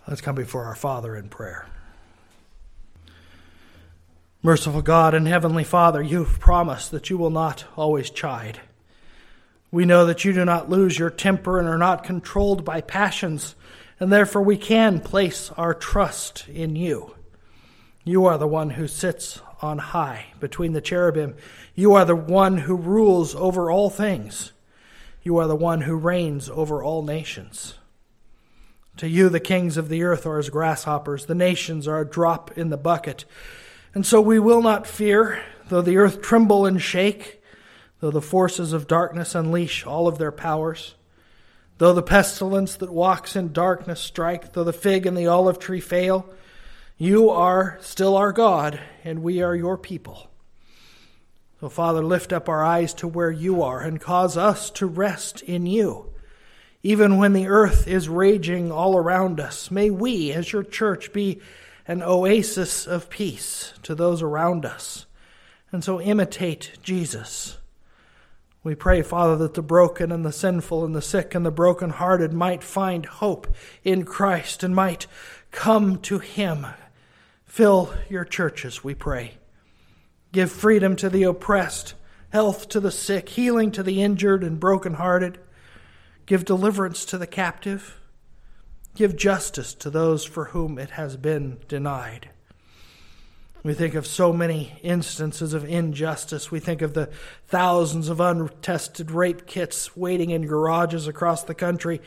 Let's come before our Father in prayer. Merciful God and Heavenly Father, you've promised that you will not always chide. We know that you do not lose your temper and are not controlled by passions, and therefore we can place our trust in you. You are the one who sits on high between the cherubim. You are the one who rules over all things. You are the one who reigns over all nations. To you, the kings of the earth are as grasshoppers. The nations are a drop in the bucket. And so we will not fear, though the earth tremble and shake, though the forces of darkness unleash all of their powers, though the pestilence that walks in darkness strike, though the fig and the olive tree fail, you are still our God, and we are your people. So, Father, lift up our eyes to where you are and cause us to rest in you. Even when the earth is raging all around us, may we, as your church, be an oasis of peace to those around us. And so imitate Jesus. We pray, Father, that the broken and the sinful and the sick and the brokenhearted might find hope in Christ and might come to him. Fill your churches, we pray. Give freedom to the oppressed, health to the sick, healing to the injured and brokenhearted. Give deliverance to the captive. Give justice to those for whom it has been denied. We think of so many instances of injustice. We think of the thousands of untested rape kits waiting in garages across the country.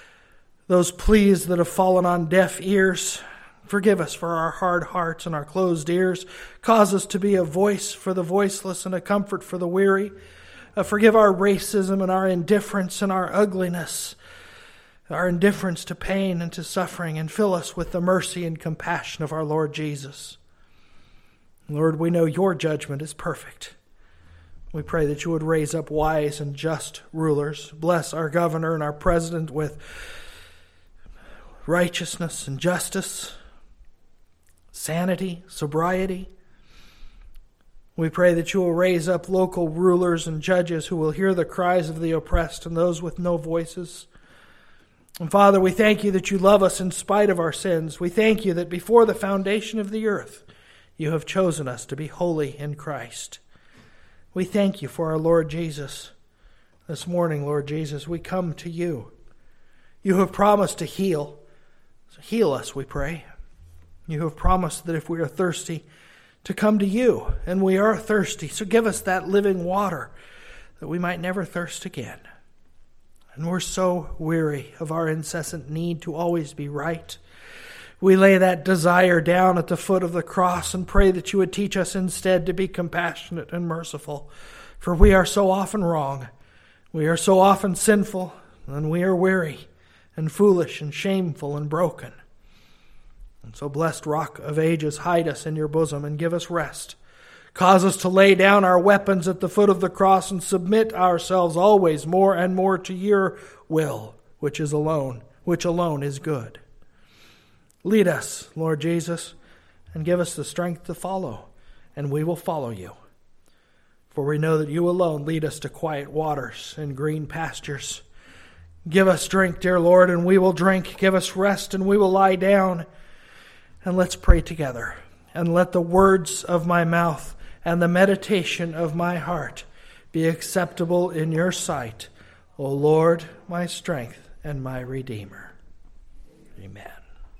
Those pleas that have fallen on deaf ears. Forgive us for our hard hearts and our closed ears. Cause us to be a voice for the voiceless and a comfort for the weary. Forgive our racism and our indifference and our ugliness, our indifference to pain and to suffering, and fill us with the mercy and compassion of our Lord Jesus. Lord, we know your judgment is perfect. We pray that you would raise up wise and just rulers. Bless our governor and our president with righteousness and justice, sanity, sobriety. We pray that you will raise up local rulers and judges who will hear the cries of the oppressed and those with no voices. And Father, we thank you that you love us in spite of our sins. We thank you that before the foundation of the earth, you have chosen us to be holy in Christ. We thank you for our Lord Jesus. This morning, Lord Jesus, we come to you. You have promised to heal. So heal us, we pray. You have promised that if we are thirsty, to come to you, and we are thirsty. So give us that living water that we might never thirst again. And we're so weary of our incessant need to always be right. We lay that desire down at the foot of the cross and pray that you would teach us instead to be compassionate and merciful. For we are so often wrong. We are so often sinful, and we are weary and foolish and shameful and broken. And so, blessed Rock of Ages, hide us in your bosom and give us rest. Cause us to lay down our weapons at the foot of the cross and submit ourselves always more and more to your will, which alone is good. Lead us, Lord Jesus, and give us the strength to follow, and we will follow you. For we know that you alone lead us to quiet waters and green pastures. Give us drink, dear Lord, and we will drink. Give us rest, and we will lie down. And let's pray together. And let the words of my mouth and the meditation of my heart be acceptable in your sight, O Lord, my strength and my Redeemer. Amen.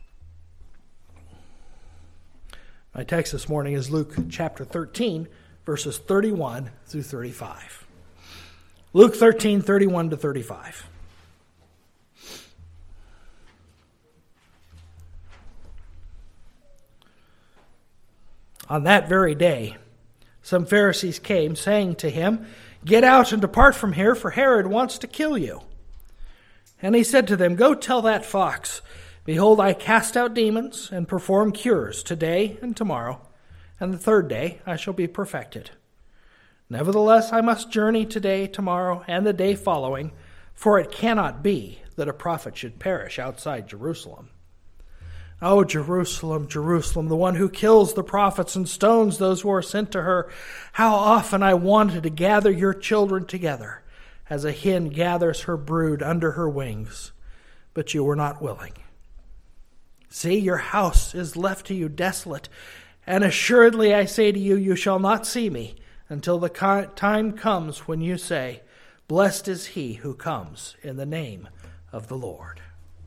My text this morning is Luke chapter 13, verses 31 through 35. Luke 13, 31 to 35. On that very day, some Pharisees came, saying to him, "Get out and depart from here, for Herod wants to kill you." And he said to them, "Go tell that fox, behold, I cast out demons and perform cures today and tomorrow, and the third day I shall be perfected. Nevertheless, I must journey today, tomorrow, and the day following, for it cannot be that a prophet should perish outside Jerusalem. O Jerusalem, Jerusalem, the one who kills the prophets and stones those who are sent to her, how often I wanted to gather your children together, as a hen gathers her brood under her wings, but you were not willing. See, your house is left to you desolate. And assuredly I say to you, you shall not see me until the time comes when you say, Blessed is he who comes in the name of the Lord.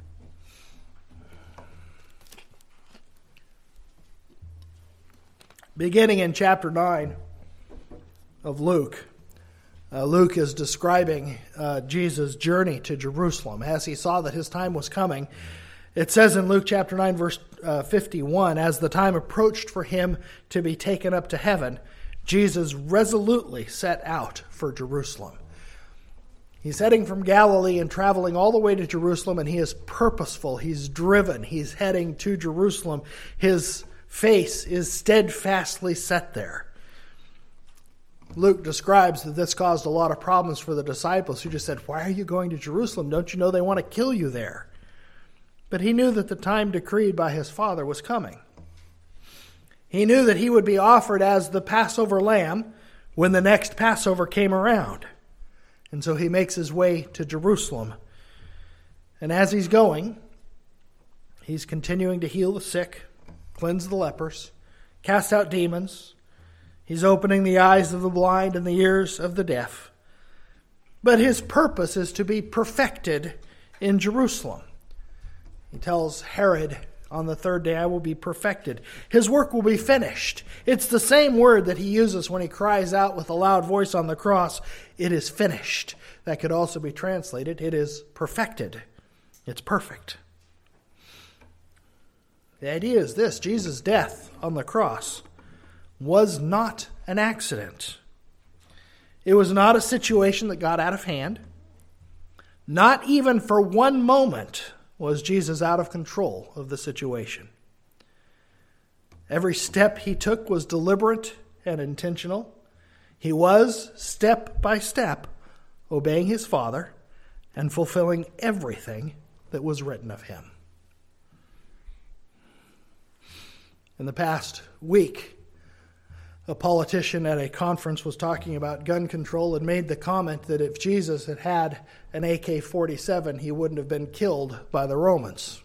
Beginning in chapter 9 of Luke, Luke is describing Jesus' journey to Jerusalem. As he saw that his time was coming, it says in Luke chapter 9, verse 51, as the time approached for him to be taken up to heaven, Jesus resolutely set out for Jerusalem. He's heading from Galilee and traveling all the way to Jerusalem, and he is purposeful. He's driven. He's heading to Jerusalem. His face is steadfastly set there. Luke describes that this caused a lot of problems for the disciples who just said, Why are you going to Jerusalem? Don't you know they want to kill you there? But he knew that the time decreed by his Father was coming. He knew that he would be offered as the Passover lamb when the next Passover came around. And so he makes his way to Jerusalem. And as he's going, he's continuing to heal the sick, cleanse the lepers, cast out demons. He's opening the eyes of the blind and the ears of the deaf. But his purpose is to be perfected in Jerusalem. He tells Herod, on the third day I will be perfected. His work will be finished. It's the same word that he uses when he cries out with a loud voice on the cross, It is finished. That could also be translated, It is perfected. It's perfect. The idea is this: Jesus' death on the cross was not an accident. It was not a situation that got out of hand. Not even for one moment was Jesus out of control of the situation. Every step he took was deliberate and intentional. He was, step by step, obeying his Father and fulfilling everything that was written of him. In the past week, a politician at a conference was talking about gun control and made the comment that if Jesus had had an AK-47, he wouldn't have been killed by the Romans.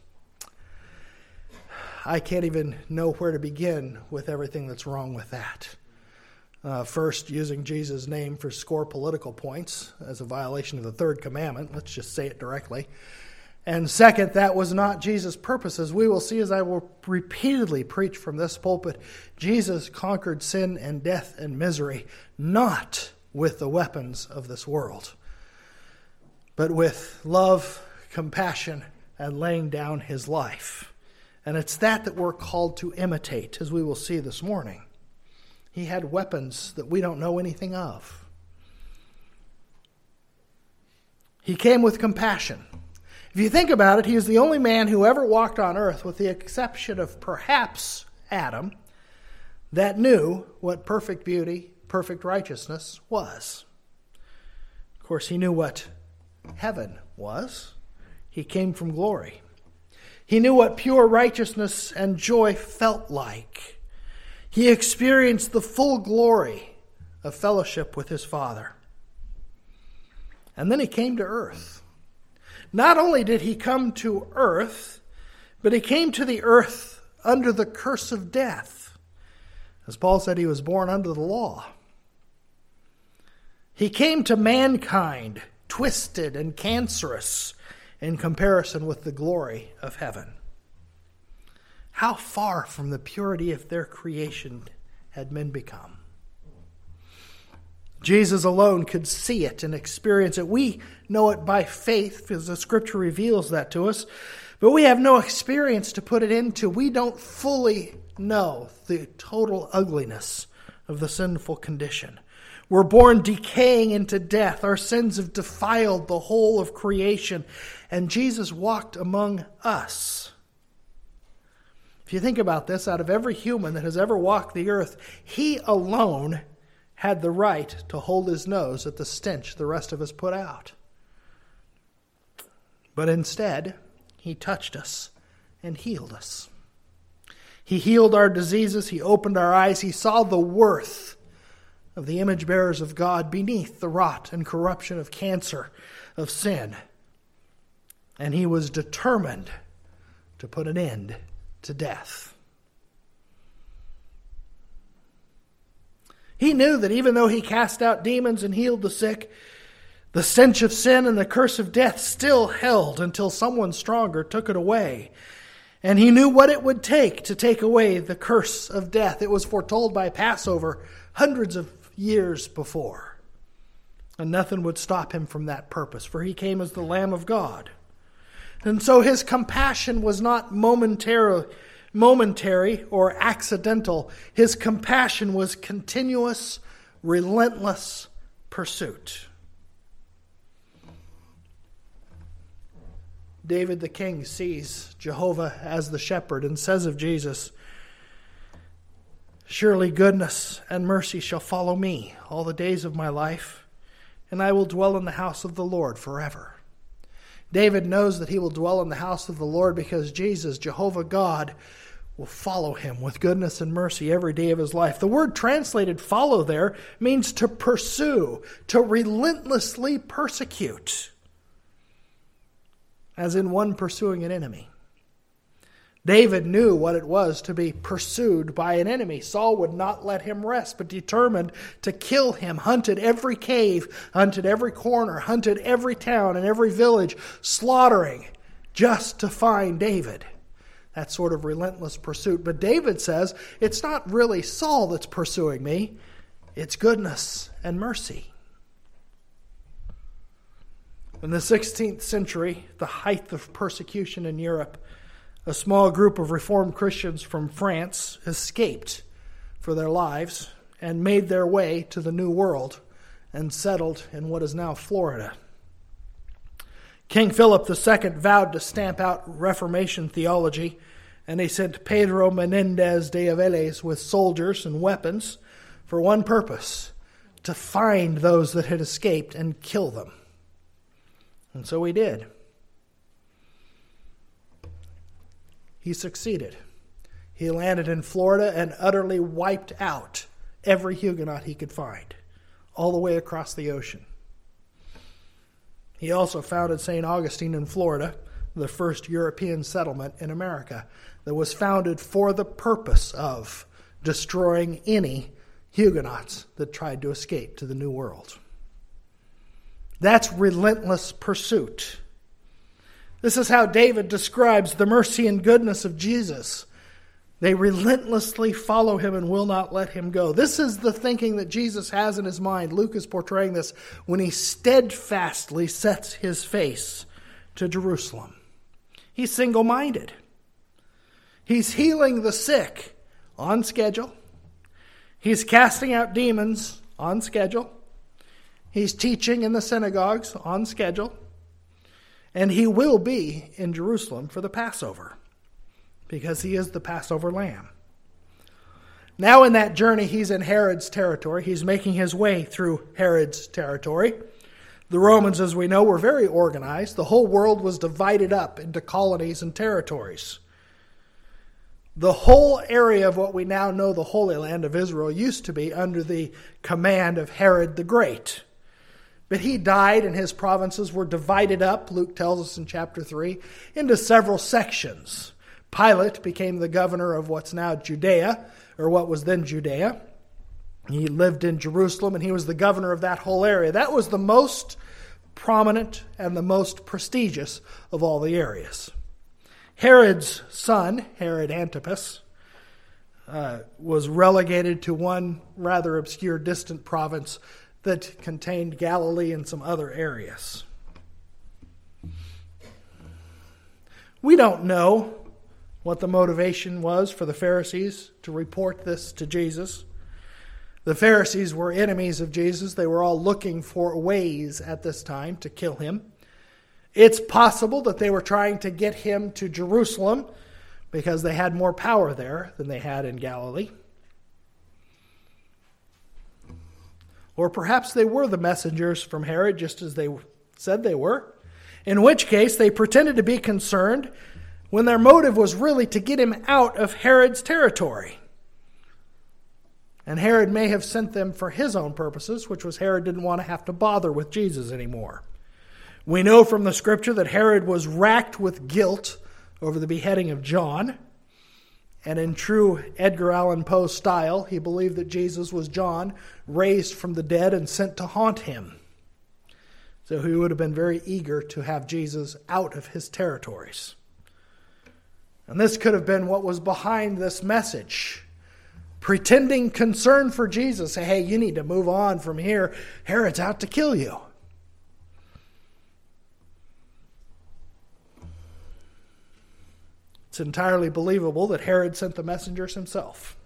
I can't even know where to begin with everything that's wrong with that. First, using Jesus' name for score political points as a violation of the third commandment. Let's just say it directly. And second, that was not Jesus' purpose. As we will see, as I will repeatedly preach from this pulpit, Jesus conquered sin and death and misery, not with the weapons of this world, but with love, compassion, and laying down his life. And it's that we're called to imitate, as we will see this morning. He had weapons that we don't know anything of. He came with compassion. If you think about it, he is the only man who ever walked on earth, with the exception of perhaps Adam, that knew what perfect beauty, perfect righteousness was. Of course, he knew what heaven was. He came from glory. He knew what pure righteousness and joy felt like. He experienced the full glory of fellowship with his Father. And then he came to earth. Not only did he come to earth, but he came to the earth under the curse of death. As Paul said, he was born under the law. He came to mankind twisted and cancerous in comparison with the glory of heaven. How far from the purity of their creation had men become? Jesus alone could see it and experience it. We know it by faith, because the Scripture reveals that to us, but we have no experience to put it into. We don't fully know the total ugliness of the sinful condition. We're born decaying into death. Our sins have defiled the whole of creation, and Jesus walked among us. If you think about this, out of every human that has ever walked the earth, he alone had the right to hold his nose at the stench the rest of us put out. But instead, he touched us and healed us. He healed our diseases. He opened our eyes. He saw the worth of the image bearers of God beneath the rot and corruption of cancer, of sin. And he was determined to put an end to death. He knew that even though he cast out demons and healed the sick, the stench of sin and the curse of death still held until someone stronger took it away. And he knew what it would take to take away the curse of death. It was foretold by Passover hundreds of years before. And nothing would stop him from that purpose, for he came as the Lamb of God. And so his compassion was not momentary or accidental. His compassion was continuous, relentless pursuit. David the king sees Jehovah as the shepherd and says of Jesus, "Surely goodness and mercy shall follow me all the days of my life, and I will dwell in the house of the Lord forever." David knows that he will dwell in the house of the Lord because Jesus, Jehovah God, will follow him with goodness and mercy every day of his life. The word translated follow there means to pursue, to relentlessly persecute, as in one pursuing an enemy. David knew what it was to be pursued by an enemy. Saul would not let him rest, but determined to kill him, hunted every cave, hunted every corner, hunted every town and every village, slaughtering just to find David. That sort of relentless pursuit. But David says, it's not really Saul that's pursuing me, it's goodness and mercy. In the 16th century, the height of persecution in Europe, a small group of Reformed Christians from France escaped for their lives and made their way to the New World and settled in what is now Florida. King Philip II vowed to stamp out Reformation theology, and he sent Pedro Menendez de Aviles with soldiers and weapons for one purpose: to find those that had escaped and kill them. And so he did. He succeeded. He landed in Florida and utterly wiped out every Huguenot he could find, all the way across the ocean. He also founded St. Augustine in Florida, the first European settlement in America that was founded for the purpose of destroying any Huguenots that tried to escape to the New World. That's relentless pursuit. This is how David describes the mercy and goodness of Jesus. They relentlessly follow him and will not let him go. This is the thinking that Jesus has in his mind. Luke is portraying this when he steadfastly sets his face to Jerusalem. He's single-minded. He's healing the sick on schedule. He's casting out demons on schedule. He's teaching in the synagogues on schedule. And he will be in Jerusalem for the Passover, because he is the Passover lamb. Now in that journey, he's in Herod's territory. He's making his way through Herod's territory. The Romans, as we know, were very organized. The whole world was divided up into colonies and territories. The whole area of what we now know the Holy Land of Israel used to be under the command of Herod the Great. But he died, and his provinces were divided up, Luke tells us in chapter 3, into several sections. Pilate became the governor of what's now Judea, or what was then Judea. He lived in Jerusalem, and he was the governor of that whole area. That was the most prominent and the most prestigious of all the areas. Herod's son, Herod Antipas, was relegated to one rather obscure, distant province that contained Galilee and some other areas. We don't know what the motivation was for the Pharisees to report this to Jesus. The Pharisees were enemies of Jesus. They were all looking for ways at this time to kill him. It's possible that they were trying to get him to Jerusalem because they had more power there than they had in Galilee. Or perhaps they were the messengers from Herod, just as they said they were. In which case, they pretended to be concerned when their motive was really to get him out of Herod's territory. And Herod may have sent them for his own purposes, which was Herod didn't want to have to bother with Jesus anymore. We know from the scripture that Herod was racked with guilt over the beheading of John. And in true Edgar Allan Poe style, he believed that Jesus was John, raised from the dead and sent to haunt him. So he would have been very eager to have Jesus out of his territories. And this could have been what was behind this message. Pretending concern for Jesus. Say, hey, you need to move on from here. Herod's out to kill you. It's entirely believable that Herod sent the messengers himself.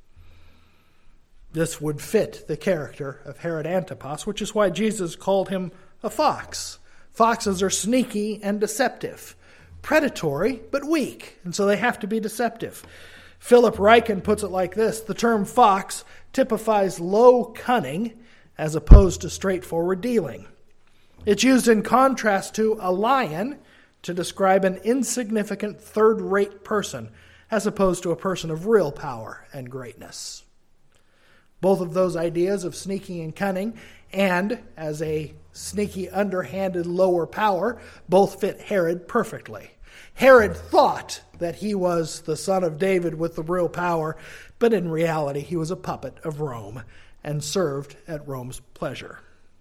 This would fit the character of Herod Antipas, which is why Jesus called him a fox. Foxes are sneaky and deceptive. Predatory, but weak, and so they have to be deceptive. Philip Ryken puts it like this: the term fox typifies low cunning as opposed to straightforward dealing. It's used in contrast to a lion to describe an insignificant third-rate person as opposed to a person of real power and greatness. Both of those ideas of sneaky and cunning and as a sneaky, underhanded, lower power both fit Herod perfectly. Herod thought that he was the son of David with the real power, but in reality he was a puppet of Rome and served at Rome's pleasure.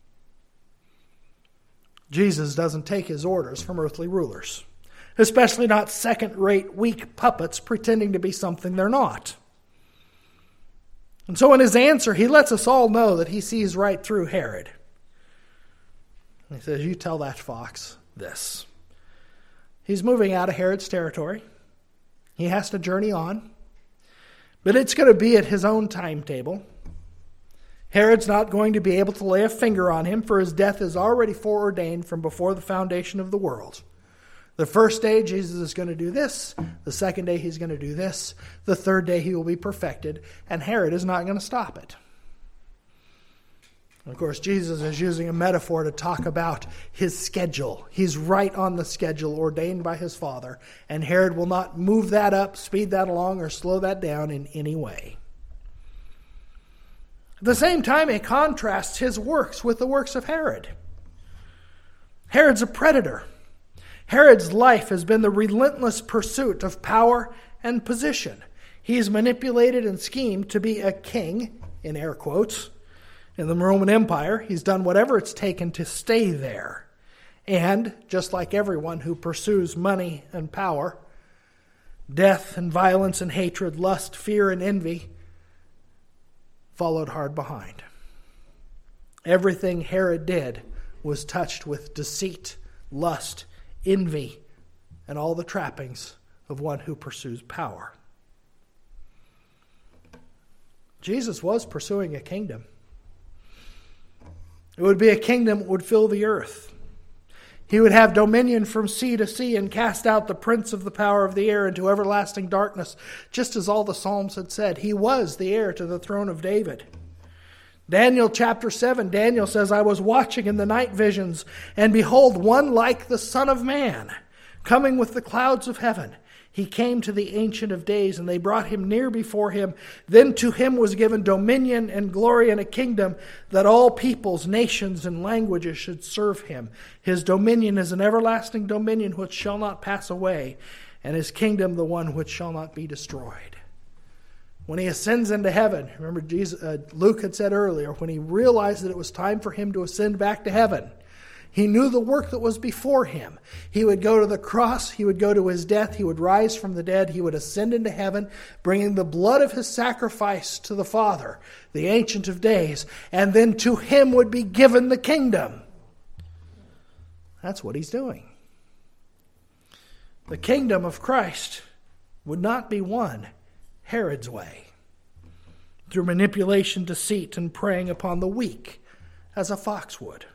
Jesus doesn't take his orders from earthly rulers, especially not second-rate, weak puppets pretending to be something they're not. And so in his answer, he lets us all know that he sees right through Herod. He says, you tell that fox this. He's moving out of Herod's territory. He has to journey on. But it's going to be at his own timetable. Herod's not going to be able to lay a finger on him, for his death is already foreordained from before the foundation of the world. The first day, Jesus is going to do this. The second day, he's going to do this. The third day, he will be perfected. And Herod is not going to stop it. Of course, Jesus is using a metaphor to talk about his schedule. He's right on the schedule ordained by his Father. And Herod will not move that up, speed that along, or slow that down in any way. At the same time, he contrasts his works with the works of Herod. Herod's a predator. Herod's life has been the relentless pursuit of power and position. He's manipulated and schemed to be a king, in air quotes, in the Roman Empire. He's done whatever it's taken to stay there. And, just like everyone who pursues money and power, death and violence and hatred, lust, fear and envy followed hard behind. Everything Herod did was touched with deceit, lust, envy, and all the trappings of one who pursues power. Jesus was pursuing a kingdom. It would be a kingdom that would fill the earth. He would have dominion from sea to sea and cast out the prince of the power of the air into everlasting darkness, just as all the Psalms had said. He was the heir to the throne of David. Daniel chapter 7, Daniel says, I was watching in the night visions, and behold, one like the Son of Man, coming with the clouds of heaven. He came to the Ancient of Days, and they brought him near before him. Then to him was given dominion and glory and a kingdom, that all peoples, nations, and languages should serve him. His dominion is an everlasting dominion which shall not pass away, and his kingdom the one which shall not be destroyed. When he ascends into heaven, remember Luke had said earlier, when he realized that it was time for him to ascend back to heaven, he knew the work that was before him. He would go to the cross. He would go to his death. He would rise from the dead. He would ascend into heaven, bringing the blood of his sacrifice to the Father, the Ancient of Days, and then to him would be given the kingdom. That's what he's doing. The kingdom of Christ would not be won Herod's way, through manipulation, deceit, and preying upon the weak, as a fox would.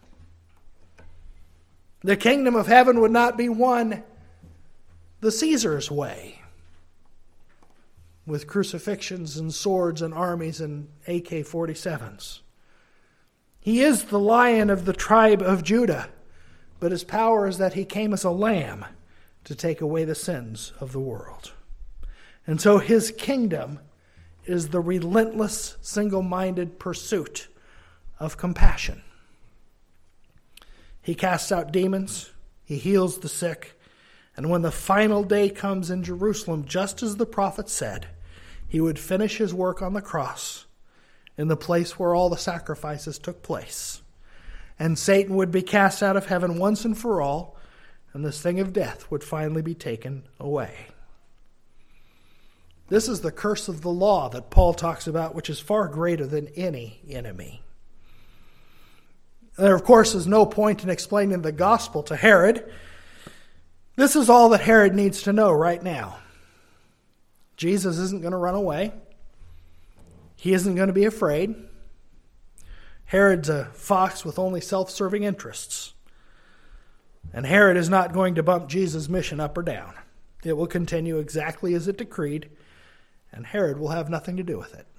The kingdom of heaven would not be won the Caesar's way, with crucifixions and swords and armies and AK-47s. He is the Lion of the tribe of Judah, but his power is that he came as a lamb to take away the sins of the world. And so his kingdom is the relentless, single-minded pursuit of compassion. He casts out demons, he heals the sick, And when the final day comes in Jerusalem, just as the prophet said, he would finish his work on the cross in the place where all the sacrifices took place. And Satan would be cast out of heaven once and for all, and the sting of death would finally be taken away. This is the curse of the law that Paul talks about, which is far greater than any enemy. There, of course, is no point in explaining the gospel to Herod. This is all that Herod needs to know right now. Jesus isn't going to run away. He isn't going to be afraid. Herod's a fox with only self-serving interests. And Herod is not going to bump Jesus' mission up or down. It will continue exactly as it decreed, and Herod will have nothing to do with it.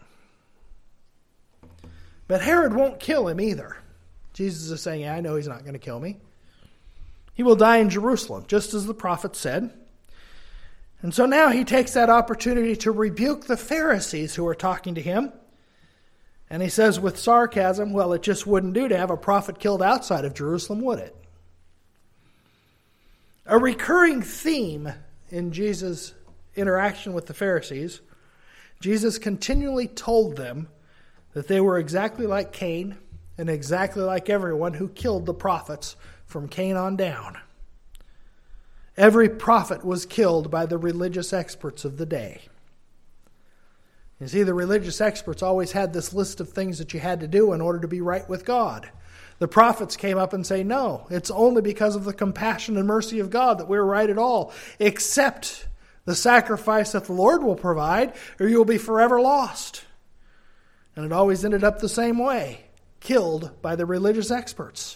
But Herod won't kill him either. Jesus is saying, I know he's not going to kill me. He will die in Jerusalem, just as the prophet said. And so now he takes that opportunity to rebuke the Pharisees who are talking to him. And he says with sarcasm, well, it just wouldn't do to have a prophet killed outside of Jerusalem, would it? A recurring theme in Jesus' interaction with the Pharisees, Jesus continually told them that they were exactly like Cain and exactly like everyone who killed the prophets from Cain on down. Every prophet was killed by the religious experts of the day. You see, the religious experts always had this list of things that you had to do in order to be right with God. The prophets came up and say, no, it's only because of the compassion and mercy of God that we're right at all. Accept the sacrifice that the Lord will provide, or you'll be forever lost. And it always ended up the same way, killed by the religious experts.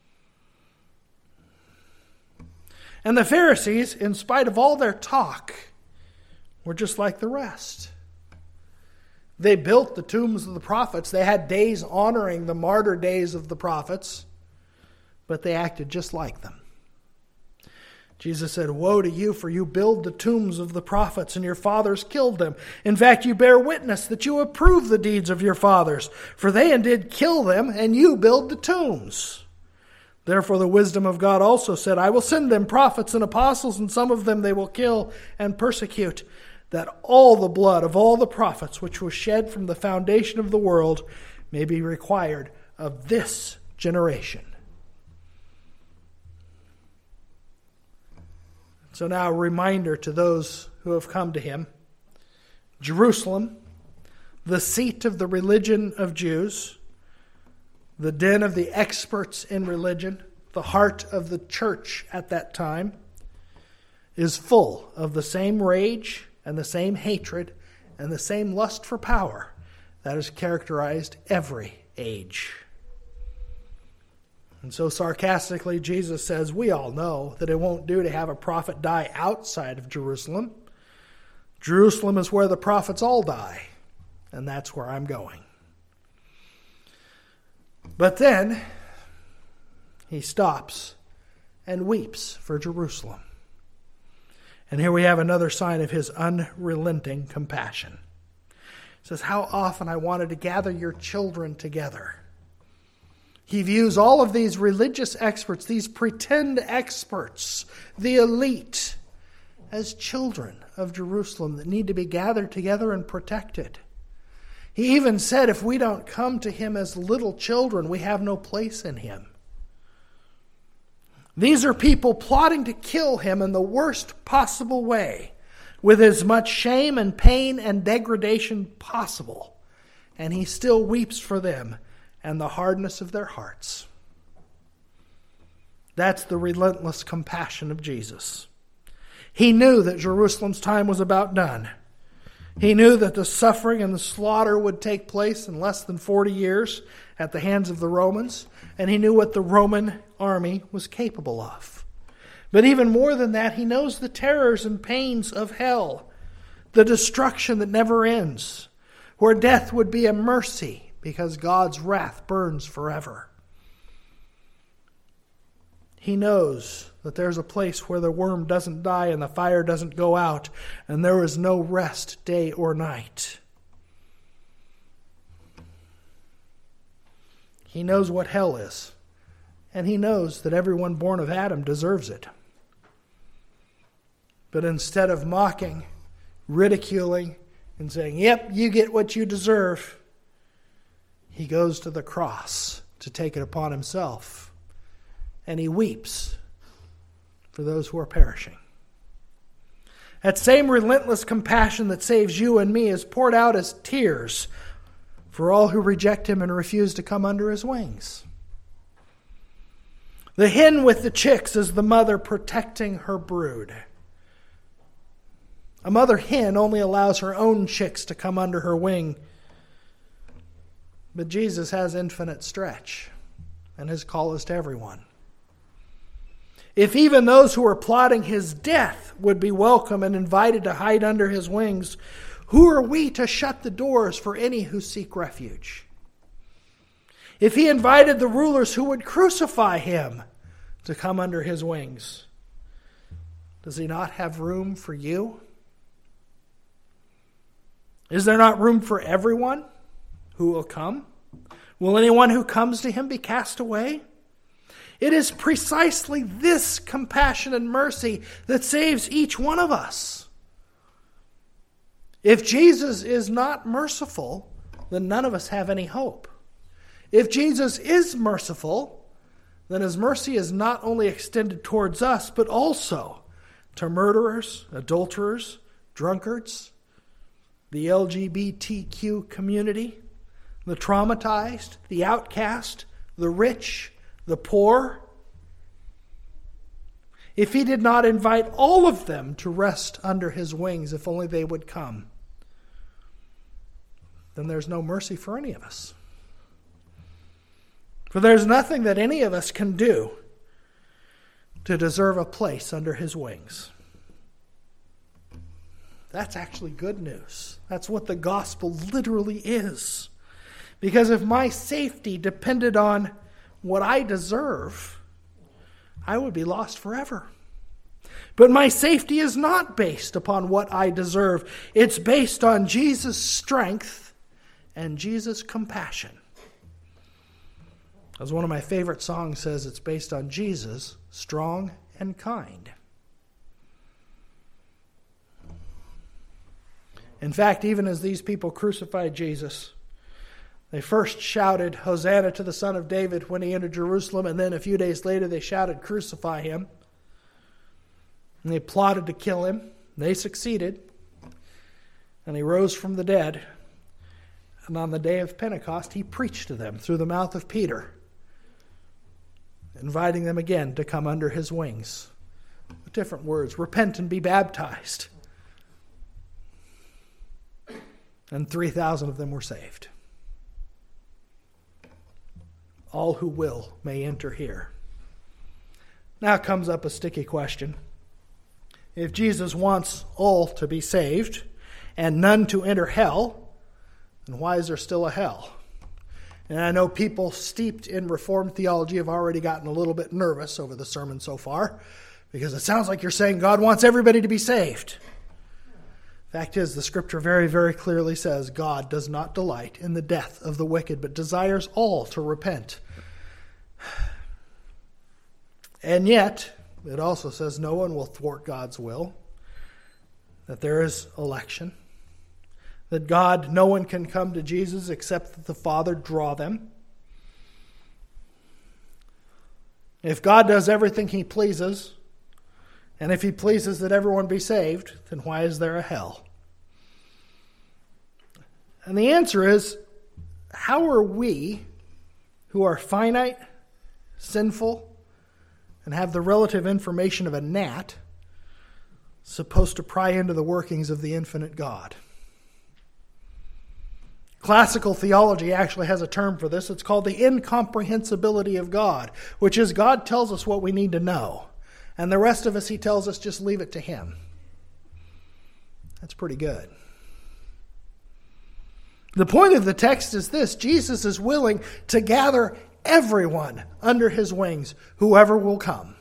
And the Pharisees, in spite of all their talk, were just like the rest. They built the tombs of the prophets. They had days honoring the martyr days of the prophets, but they acted just like them. Jesus said, woe to you, for you build the tombs of the prophets, and your fathers killed them. In fact, you bear witness that you approve the deeds of your fathers, for they indeed kill them, and you build the tombs. Therefore the wisdom of God also said, I will send them prophets and apostles, and some of them they will kill and persecute, that all the blood of all the prophets which was shed from the foundation of the world may be required of this generation. So now a reminder to those who have come to him. Jerusalem, the seat of the religion of Jews, the den of the experts in religion, the heart of the church at that time, is full of the same rage and the same hatred and the same lust for power that has characterized every age. And so sarcastically, Jesus says, we all know that it won't do to have a prophet die outside of Jerusalem. Jerusalem is where the prophets all die, and that's where I'm going. But then he stops and weeps for Jerusalem. And here we have another sign of his unrelenting compassion. He says, how often I wanted to gather your children together. He views all of these religious experts, these pretend experts, the elite, as children of Jerusalem that need to be gathered together and protected. He even said, if we don't come to him as little children, we have no place in him. These are people plotting to kill him in the worst possible way, with as much shame and pain and degradation possible. And he still weeps for them and the hardness of their hearts. That's the relentless compassion of Jesus. He knew that Jerusalem's time was about done. He knew that the suffering and the slaughter would take place in less than 40 years at the hands of the Romans, and he knew what the Roman army was capable of. But even more than that, he knows the terrors and pains of hell, the destruction that never ends, where death would be a mercy because God's wrath burns forever. He knows that there's a place where the worm doesn't die and the fire doesn't go out, and there is no rest day or night. He knows what hell is, and he knows that everyone born of Adam deserves it. But instead of mocking, ridiculing, and saying, "Yep, you get what you deserve," he goes to the cross to take it upon himself. And he weeps for those who are perishing. That same relentless compassion that saves you and me is poured out as tears for all who reject him and refuse to come under his wings. The hen with the chicks is the mother protecting her brood. A mother hen only allows her own chicks to come under her wing. But Jesus has infinite stretch, and his call is to everyone. If even those who are plotting his death would be welcome and invited to hide under his wings, who are we to shut the doors for any who seek refuge? If he invited the rulers who would crucify him to come under his wings, does he not have room for you? Is there not room for everyone who will come? Will anyone who comes to him be cast away? It is precisely this compassion and mercy that saves each one of us. If Jesus is not merciful, then none of us have any hope. If Jesus is merciful, then his mercy is not only extended towards us, but also to murderers, adulterers, drunkards, the LGBTQ community, the traumatized, the outcast, the rich, the poor. If he did not invite all of them to rest under his wings, if only they would come, then there's no mercy for any of us. For there's nothing that any of us can do to deserve a place under his wings. That's actually good news. That's what the gospel literally is. Because if my safety depended on what I deserve, I would be lost forever. But my safety is not based upon what I deserve. It's based on Jesus' strength and Jesus' compassion. As one of my favorite songs says, it's based on Jesus, strong and kind. In fact, even as these people crucified Jesus, they first shouted, "Hosanna to the Son of David," when he entered Jerusalem, and then a few days later they shouted, "Crucify him." And they plotted to kill him. They succeeded. And he rose from the dead. And on the day of Pentecost, he preached to them through the mouth of Peter, inviting them again to come under his wings. With different words, repent and be baptized. And 3,000 of them were saved. All who will may enter here. Now comes up a sticky question. If Jesus wants all to be saved and none to enter hell, then why is there still a hell? And I know people steeped in Reformed theology have already gotten a little bit nervous over the sermon so far, because it sounds like you're saying God wants everybody to be saved. Fact is, the scripture very, very clearly says God does not delight in the death of the wicked, but desires all to repent. And yet, it also says no one will thwart God's will, that there is election, that no one can come to Jesus except that the Father draw them. If God does everything he pleases, and if he pleases that everyone be saved, then why is there a hell? And the answer is, how are we, who are finite, sinful, and have the relative information of a gnat, supposed to pry into the workings of the infinite God? Classical theology actually has a term for this. It's called the incomprehensibility of God, which is God tells us what we need to know. And the rest of us, he tells us, just leave it to him. That's pretty good. The point of the text is this: Jesus is willing to gather everyone under his wings, whoever will come.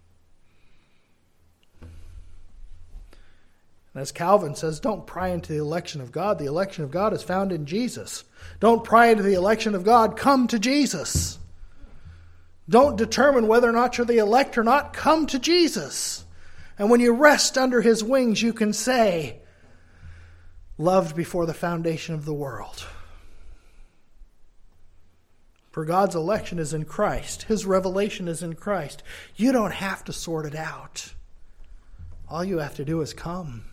And as Calvin says, don't pry into the election of God. The election of God is found in Jesus. Don't pry into the election of God. Come to Jesus. Don't determine whether or not you're the elect or not. Come to Jesus. And when you rest under his wings, you can say, loved before the foundation of the world. For God's election is in Christ. His revelation is in Christ. You don't have to sort it out. All you have to do is come.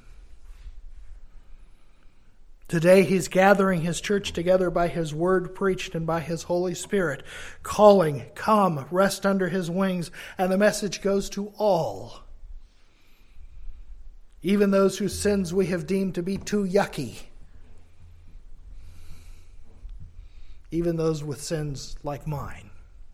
Today he's gathering his church together by his word preached and by his Holy Spirit, calling, come, rest under his wings, and the message goes to all. Even those whose sins we have deemed to be too yucky. Even those with sins like mine.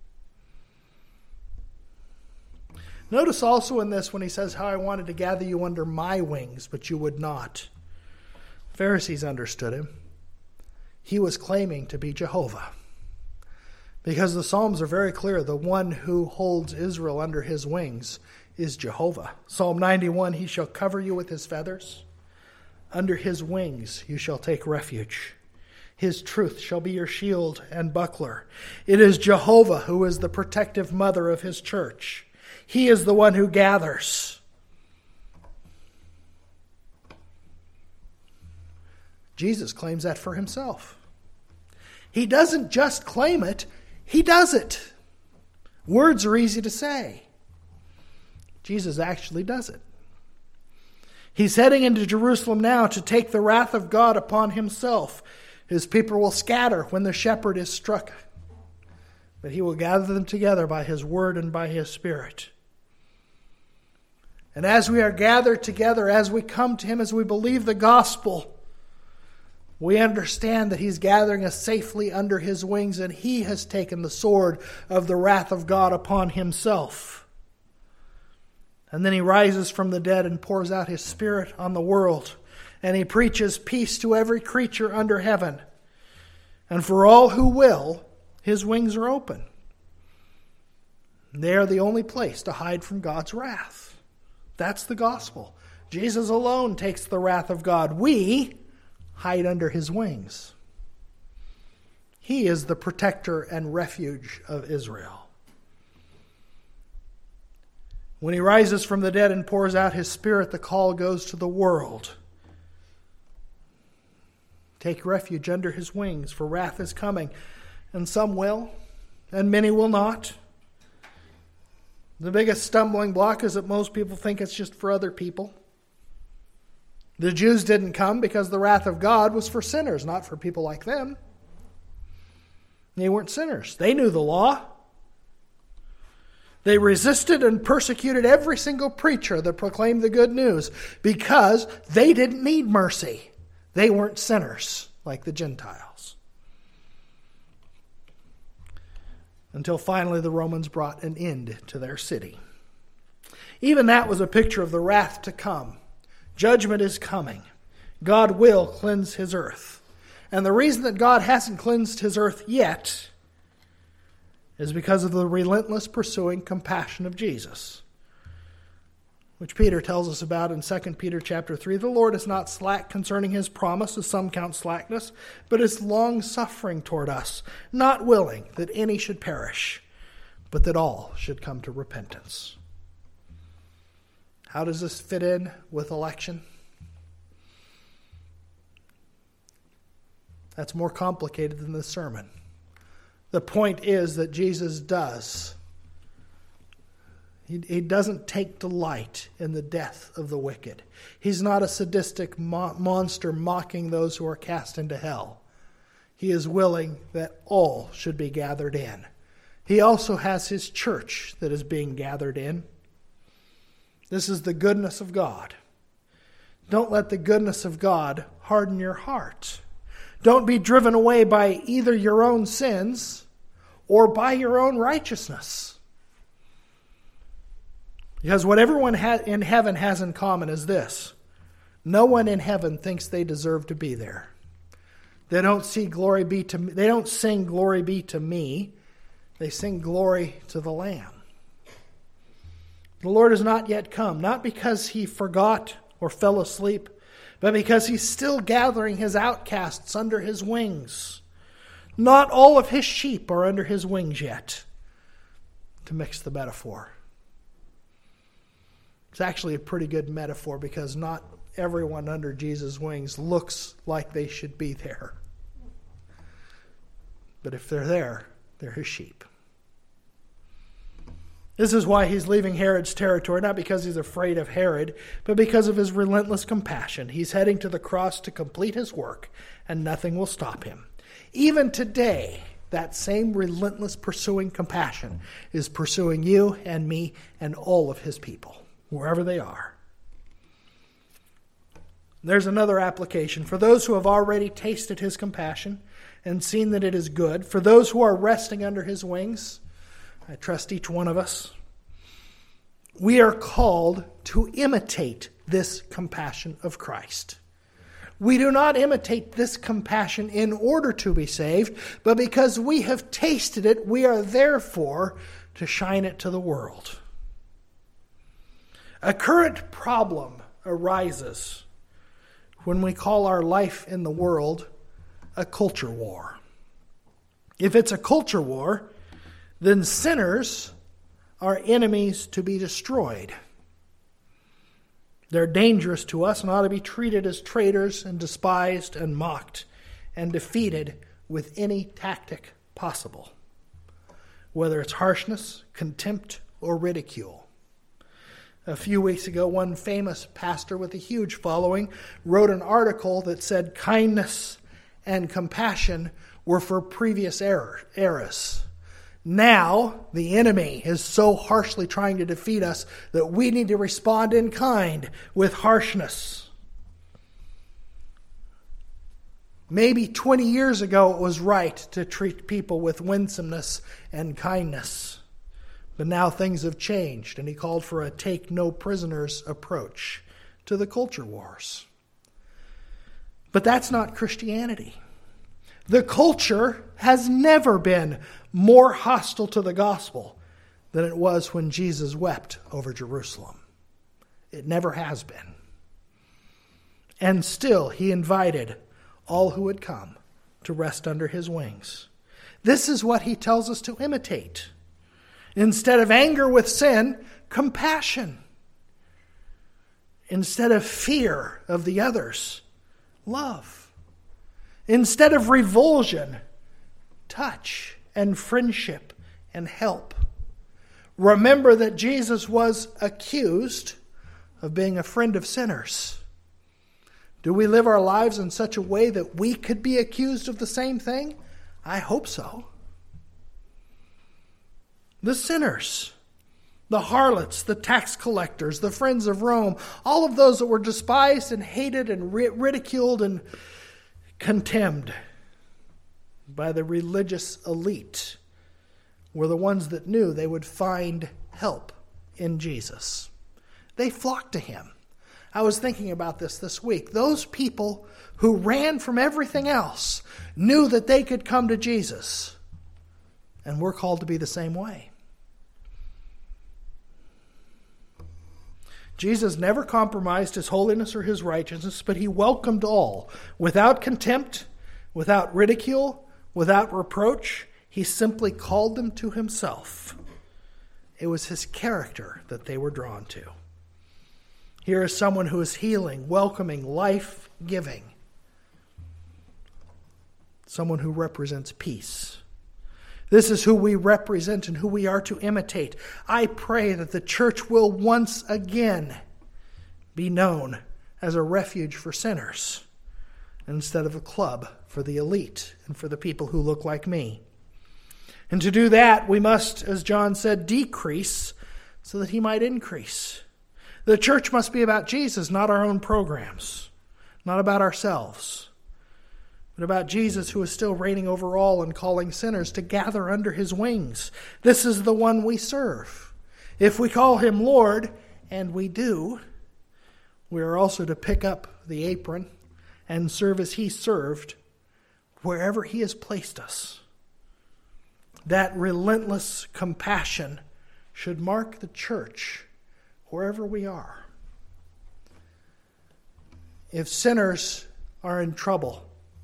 Notice also in this when he says how I wanted to gather you under my wings, but you would not. Pharisees understood him. He was claiming to be Jehovah. Because the Psalms are very clear, the one who holds Israel under his wings is Jehovah. Psalm 91, he shall cover you with his feathers. Under his wings you shall take refuge. His truth shall be your shield and buckler. It is Jehovah who is the protective mother of his church. He is the one who gathers. Jesus claims that for himself. He doesn't just claim it, he does it. Words are easy to say. Jesus actually does it. He's heading into Jerusalem now to take the wrath of God upon himself. His people will scatter when the shepherd is struck, but he will gather them together by his word and by his Spirit. And as we are gathered together, as we come to him, as we believe the gospel, we understand that he's gathering us safely under his wings, and he has taken the sword of the wrath of God upon himself. And then he rises from the dead and pours out his Spirit on the world. And he preaches peace to every creature under heaven. And for all who will, his wings are open. They are the only place to hide from God's wrath. That's the gospel. Jesus alone takes the wrath of God. We hide under his wings. He is the protector and refuge of Israel. When he rises from the dead and pours out his Spirit, the call goes to the world. Take refuge under his wings, for wrath is coming. And some will, and many will not. The biggest stumbling block is that most people think it's just for other people. The Jews didn't come because the wrath of God was for sinners, not for people like them. They weren't sinners. They knew the law. They resisted and persecuted every single preacher that proclaimed the good news because they didn't need mercy. They weren't sinners like the Gentiles. Until finally the Romans brought an end to their city. Even that was a picture of the wrath to come. Judgment is coming. God will cleanse his earth. And the reason that God hasn't cleansed his earth yet is because of the relentless pursuing compassion of Jesus, which Peter tells us about in 2 Peter chapter 3. The Lord is not slack concerning his promise, as some count slackness, but is long-suffering toward us, not willing that any should perish, but that all should come to repentance. How does this fit in with election? That's more complicated than this sermon. The point is that Jesus does. He doesn't take delight in the death of the wicked. He's not a sadistic monster mocking those who are cast into hell. He is willing that all should be gathered in. He also has his church that is being gathered in. This is the goodness of God. Don't let the goodness of God harden your heart. Don't be driven away by either your own sins or by your own righteousness. Because what everyone in heaven has in common is this. No one in heaven thinks they deserve to be there. They don't see glory be to me. They don't sing glory be to me. They sing glory to the Lamb. The Lord has not yet come, not because he forgot or fell asleep, but because he's still gathering his outcasts under his wings. Not all of his sheep are under his wings yet, to mix the metaphor. It's actually a pretty good metaphor because not everyone under Jesus' wings looks like they should be there. But if they're there, they're his sheep. This is why he's leaving Herod's territory, not because he's afraid of Herod, but because of his relentless compassion. He's heading to the cross to complete his work, and nothing will stop him. Even today, that same relentless pursuing compassion is pursuing you and me and all of his people, wherever they are. There's another application. For those who have already tasted his compassion and seen that it is good, for those who are resting under his wings, I trust each one of us, we are called to imitate this compassion of Christ. We do not imitate this compassion in order to be saved, but because we have tasted it, we are therefore to shine it to the world. A current problem arises when we call our life in the world a culture war. If it's a culture war, then sinners are enemies to be destroyed. They're dangerous to us and ought to be treated as traitors and despised and mocked and defeated with any tactic possible, whether it's harshness, contempt, or ridicule. A few weeks ago, one famous pastor with a huge following wrote an article that said kindness and compassion were for previous eras. Now, the enemy is so harshly trying to defeat us that we need to respond in kind with harshness. Maybe 20 years ago it was right to treat people with winsomeness and kindness. But now things have changed, and he called for a take no prisoners approach to the culture wars. But that's not Christianity. The culture has never been more hostile to the gospel than it was when Jesus wept over Jerusalem. It never has been. And still, he invited all who would come to rest under his wings. This is what he tells us to imitate. Instead of anger with sin, compassion. Instead of fear of the others, love. Instead of revulsion, touch and friendship and help. Remember that Jesus was accused of being a friend of sinners. Do we live our lives in such a way that we could be accused of the same thing? I hope so. The sinners, the harlots, the tax collectors, the friends of Rome, all of those that were despised and hated and ridiculed and contemned by the religious elite were the ones that knew they would find help in Jesus. They flocked to him. I was thinking about this week. Those people who ran from everything else knew that they could come to Jesus. And we're called to be the same way. Jesus never compromised his holiness or his righteousness, but he welcomed all. Without contempt, without ridicule, without reproach, he simply called them to himself. It was his character that they were drawn to. Here is someone who is healing, welcoming, life-giving. Someone who represents peace. This is who we represent and who we are to imitate. I pray that the church will once again be known as a refuge for sinners instead of a club for the elite and for the people who look like me. And to do that, we must, as John said, decrease so that he might increase. The church must be about Jesus, not our own programs, not about ourselves, but about Jesus, who is still reigning over all and calling sinners to gather under his wings. This is the one we serve. If we call him Lord, and we do, we are also to pick up the apron and serve as he served wherever he has placed us. That relentless compassion should mark the church wherever we are. If sinners are in trouble,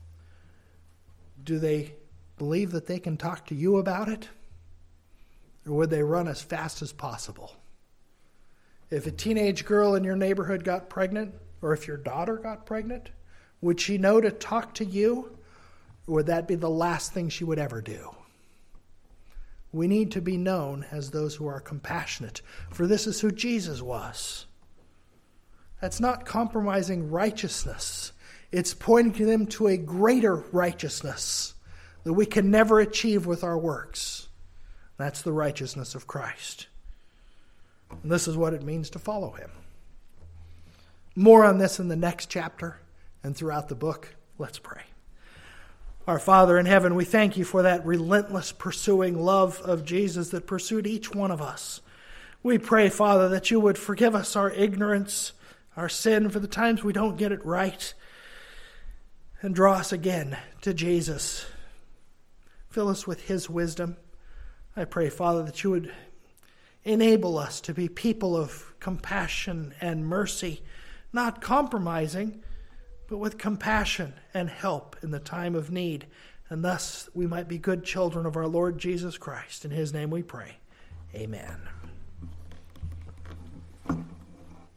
do they believe that they can talk to you about it? Or would they run as fast as possible? If a teenage girl in your neighborhood got pregnant, or if your daughter got pregnant, would she know to talk to you? Or would that be the last thing she would ever do? We need to be known as those who are compassionate, for this is who Jesus was. That's not compromising righteousness. It's pointing them to a greater righteousness that we can never achieve with our works. That's the righteousness of Christ. And this is what it means to follow him. More on this in the next chapter and throughout the book. Let's pray. Our Father in heaven, we thank you for that relentless pursuing love of Jesus that pursued each one of us. We pray, Father, that you would forgive us our ignorance, our sin for the times we don't get it right, and draw us again to Jesus. Fill us with his wisdom. I pray, Father, that you would enable us to be people of compassion and mercy, not compromising, but with compassion and help in the time of need. And thus we might be good children of our Lord Jesus Christ. In his name we pray. Amen.